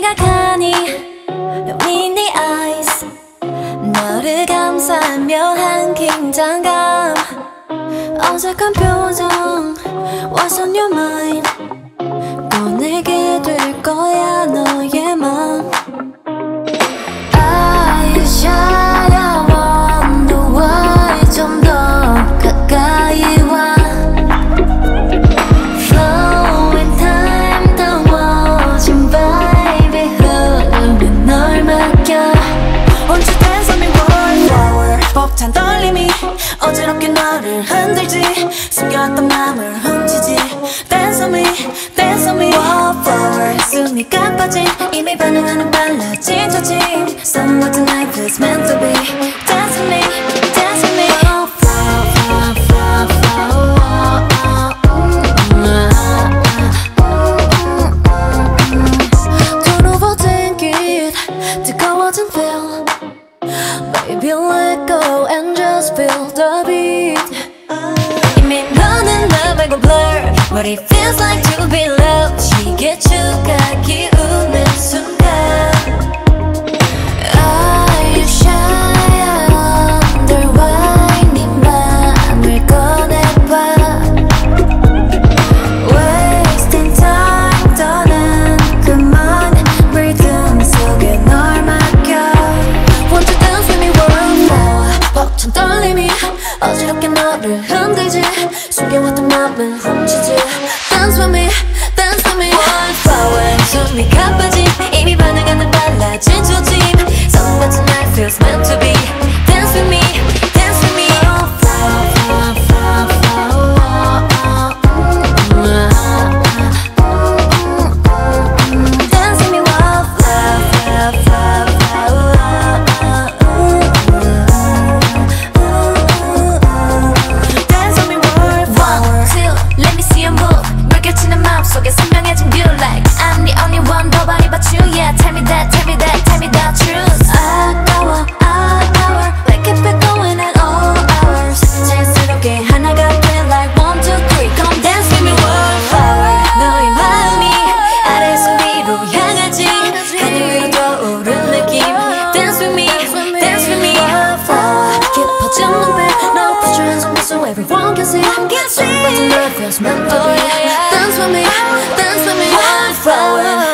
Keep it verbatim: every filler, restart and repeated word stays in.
시각하니 in the eyes 너를 감싼 묘한 긴장감 어색한 표정 What's on your mind 꺼내게 될 거야 너의 맘 Are you shy? I wonder why 좀 더 가까이 와 Flowing time 더워진 baby 흐르면 널 맡겨 Won't you dance on me one flower 벅찬 떨림이 어지럽게 너를 흔들지 숨겨왔던 맘을 훔치지 Dance on me, dance on me Wallflower 숨이 가빠진 이미 반응하는 빨라진 조짐 Somewhere tonight feels meant to be Dance with me, dance with me Wallflower, flower, flower, flower Don't overthink it 뜨거워진 feel Baby let go and just feel the beat 이미 너는 나 말고 blur What it feels like to be loved 시계추가 기우는 순간 Are you shy? I wonder why 네 맘을 꺼내봐 Wasting time 떠난 그만 리듬 속에 널 맡겨 Won't you dance with me one more 벅찬 떨림이 어지럽게 너를 흔들지 숨겨왔던 맘을 훔치지 Dance with me, dance with me Wallflower 숨이 가빠진 이미 반응하는 빨라진 조짐 Somewhere tonight feels meant to be Dance with me, dance with me Wallflower, flower, flower, flower Dance with me, wallflower, flower, flower, flower Dance with me, wallflower One, two, let me see you move 물결치는 마음속에 선명해진 view like I'm the only one, nobody but you Yeah, tell me that, tell me that, tell me the truth 아까워, 아까워 We keep it going at all hours 자연스럽게 하나가 돼 like one, two, three Come dance with me, wallflower 너의 마음이 아래에서 위로 향하지 하늘 위로 떠오른 느낌 Dance with me, dance with me wallflower 깊어진 눈빛 너 put your hands on me so everyone can see Somewhere tonight feels meant to be Dance with me, dance with me wallflower